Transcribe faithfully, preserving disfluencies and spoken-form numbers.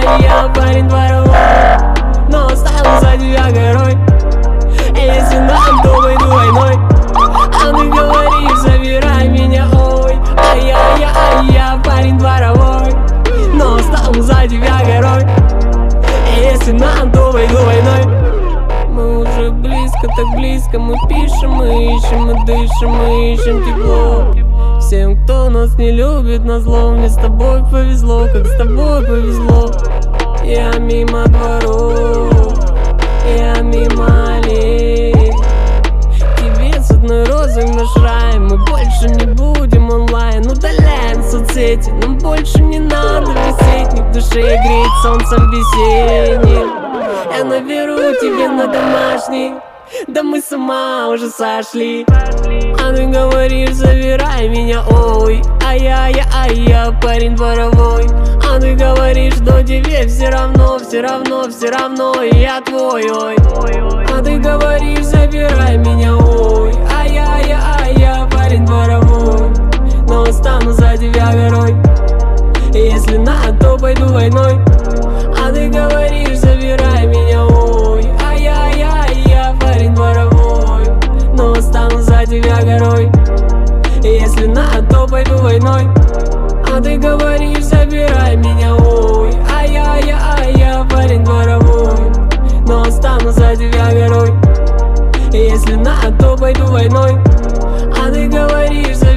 я парень дворовой, но стану за тебя горой. И если нам, то пойду войной. А ты говоришь, забирай меня, ой. А я, я, а я парень дворовой, но стану за тебя горой. И если нам, то пойду войной. Мы уже близко, так близко. Мы пишем, мы ищем, мы дышим, мы ищем тепло. Всем, кто нас не любит, назло. Мне с тобой повезло, как с тобой повезло. Я мимо дворов, я мимо аллей. Тебе с одной розой наш рай. Мы больше не будем онлайн. Удаляем соцсети, нам больше не надо висеть. Не в душе греет солнцем весенним. Я наберу тебе на домашний, да мы с ума уже сошли. А ты говоришь, забирай меня, ой. А я, я, а я парень дворовой. А ты говоришь, что тебе все равно, все равно, все равно, и я твой, ой. А ты говоришь, забирай меня, ой. А я, я, а я парень дворовой, но стану за тебя горой. И если надо, то пойду войной. А ты говоришь, забирай меня, ой. А я, я, я парень дворовой, но стану за тебя горой. И если надо, то пойду войной. А ты говоришь, забирай меня, ой. А я, я, а я парень дворовой, но стану за тебя горой. И если надо, то пойду войной. А ты говоришь,